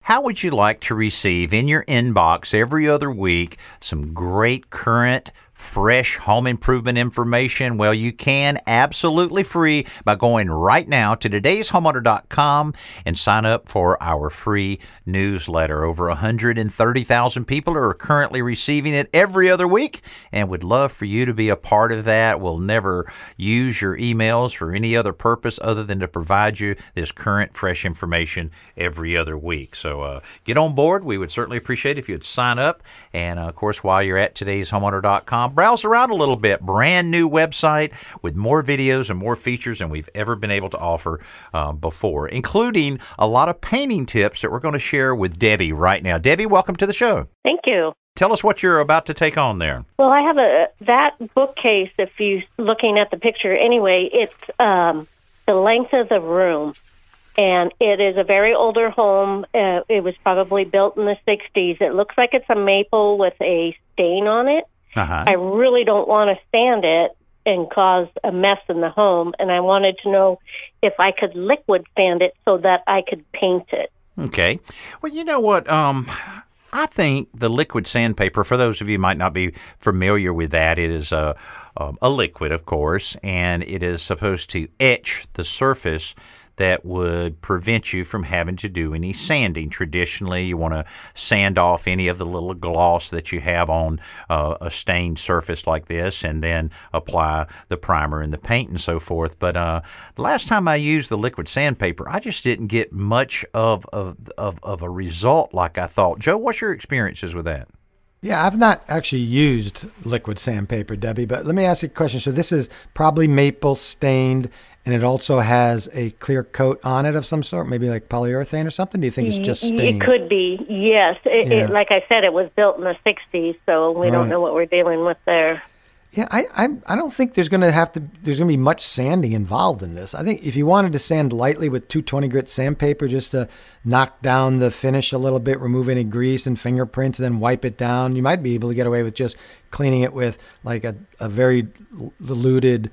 How would you like to receive in your inbox every other week some great current fresh home improvement information? Well, you can absolutely free by going right now to todayshomeowner.com and sign up for our free newsletter. Over 130,000 people are currently receiving it every other week and would love for you to be a part of that. We'll never use your emails for any other purpose other than to provide you this current fresh information every other week. So get on board. We would certainly appreciate it if you'd sign up. And of course, while you're at todayshomeowner.com, browse around a little bit. Brand new website with more videos and more features than we've ever been able to offer before, including a lot of painting tips that we're going to share with Debbie right now. Debbie, welcome to the show. Thank you. Tell us what you're about to take on there. Well, I have that bookcase, if you're looking at the picture anyway, it's the length of the room. And it is a very older home. It was probably built in the 60s. It looks like it's a maple with a stain on it. Uh-huh. I really don't want to sand it and cause a mess in the home, and I wanted to know if I could liquid sand it so that I could paint it. Okay. Well, you know what? I think the liquid sandpaper, for those of you who might not be familiar with that, it is a liquid, of course, and it is supposed to etch the surface that would prevent you from having to do any sanding. Traditionally, you want to sand off any of the little gloss that you have on a stained surface like this and then apply the primer and the paint and so forth. But the last time I used the liquid sandpaper, I just didn't get much of a result like I thought. Joe, what's your experiences with that? Yeah, I've not actually used liquid sandpaper, Debbie, but let me ask you a question. So this is probably maple stained, and it also has a clear coat on it of some sort, maybe like polyurethane or something? Do you think it's just stained? It could be, yes. It, like I said, it was built in the 60s, so we don't know what we're dealing with there. Yeah, I don't think there's going to be much sanding involved in this. I think if you wanted to sand lightly with 220 grit sandpaper just to knock down the finish a little bit, remove any grease and fingerprints, and then wipe it down, you might be able to get away with just cleaning it with like a very diluted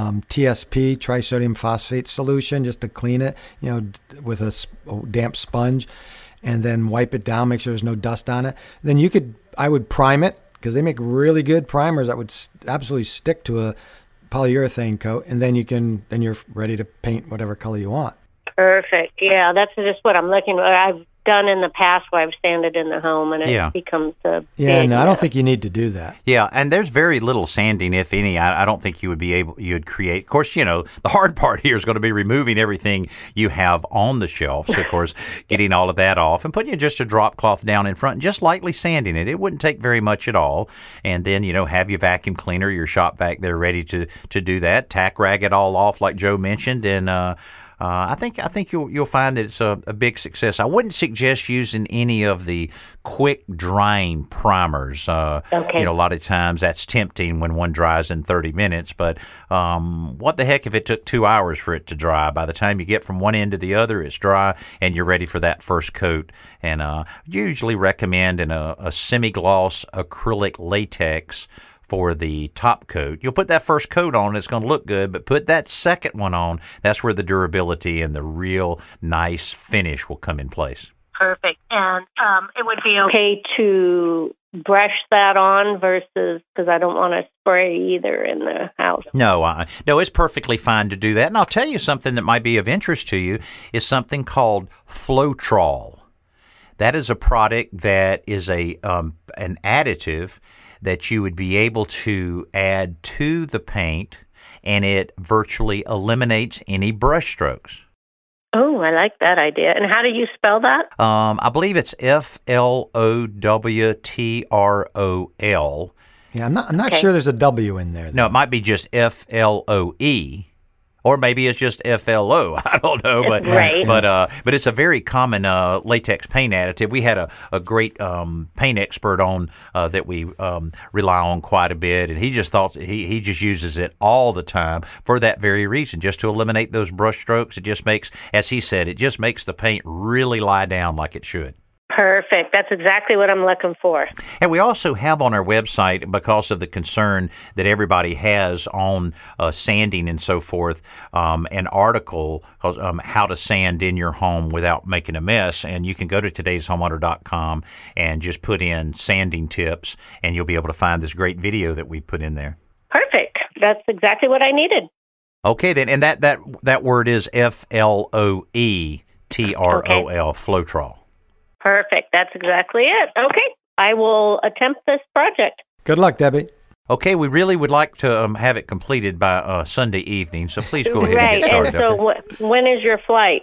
TSP, trisodium phosphate solution, just to clean it, with a damp sponge, and then wipe it down, make sure there's no dust on it. Then I would prime it, because they make really good primers that would absolutely stick to a polyurethane coat, and then you're ready to paint whatever color you want. Perfect. Yeah, that's just what I'm looking for. I've done in the past where I've sanded in the home, and it becomes a big I don't think you need to do that. Yeah, and there's very little sanding, if any. I don't think you'd create. Of course, the hard part here is going to be removing everything you have on the shelf. So, of course, getting all of that off and putting just a drop cloth down in front and just lightly sanding it. It wouldn't take very much at all. And then, have your vacuum cleaner, your shop vac there ready to do that. Tack rag it all off like Joe mentioned, and I think you'll find that it's a big success. I wouldn't suggest using any of the quick drying primers. Okay. A lot of times that's tempting when one dries in 30 minutes, but what the heck if it took 2 hours for it to dry? By the time you get from one end to the other, it's dry and you're ready for that first coat. And usually recommend in a semi-gloss acrylic latex for the top coat. You'll put that first coat on, it's going to look good, but put that second one on. That's where the durability and the real nice finish will come in place. Perfect. And it would be okay to brush that on versus, because I don't want to spray either in the house. No, it's perfectly fine to do that. And I'll tell you something that might be of interest to you is something called Floetrol. That is a product that is an additive that you would be able to add to the paint, and it virtually eliminates any brush strokes. Oh, I like that idea. And how do you spell that? I believe it's Flowtrol. Yeah, I'm not sure there's a W in there, though. No, it might be just Floe. Or maybe it's just FLO. I don't know, but right. but it's a very common latex paint additive. We had a great paint expert on that we rely on quite a bit, and he just thought he just uses it all the time for that very reason, just to eliminate those brush strokes. It just makes, as he said, it just makes the paint really lie down like it should. Perfect. That's exactly what I'm looking for. And we also have on our website, because of the concern that everybody has on sanding and so forth, an article called How to Sand in Your Home Without Making a Mess. And you can go to todayshomeowner.com and just put in sanding tips, and you'll be able to find this great video that we put in there. Perfect. That's exactly what I needed. Okay, then. And that word is FLOETROL, Floetrol. Perfect. That's exactly it. Okay. I will attempt this project. Good luck, Debbie. Okay, we really would like to have it completed by Sunday evening, so please go ahead and get started. And so when is your flight?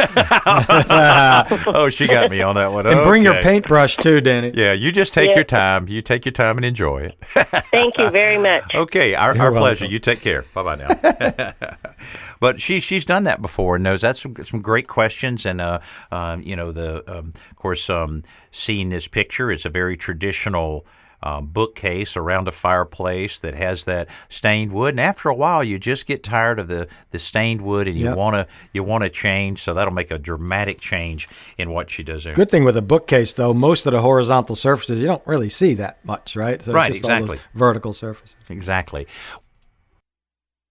Oh, she got me on that one. And bring your paintbrush too, Danny. Yeah, you just take your time. You take your time and enjoy it. Thank you very much. Okay, our pleasure. You take care. Bye-bye now. But she's done that before and knows that's some great questions. And, of course, seeing this picture, it's a very traditional bookcase around a fireplace that has that stained wood, and after a while you just get tired of the stained wood, and you want to change. So that'll make a dramatic change in what she does there. Good thing with a bookcase, though, most of the horizontal surfaces you don't really see that much, right? So right, it's just exactly. All those vertical surfaces. Exactly.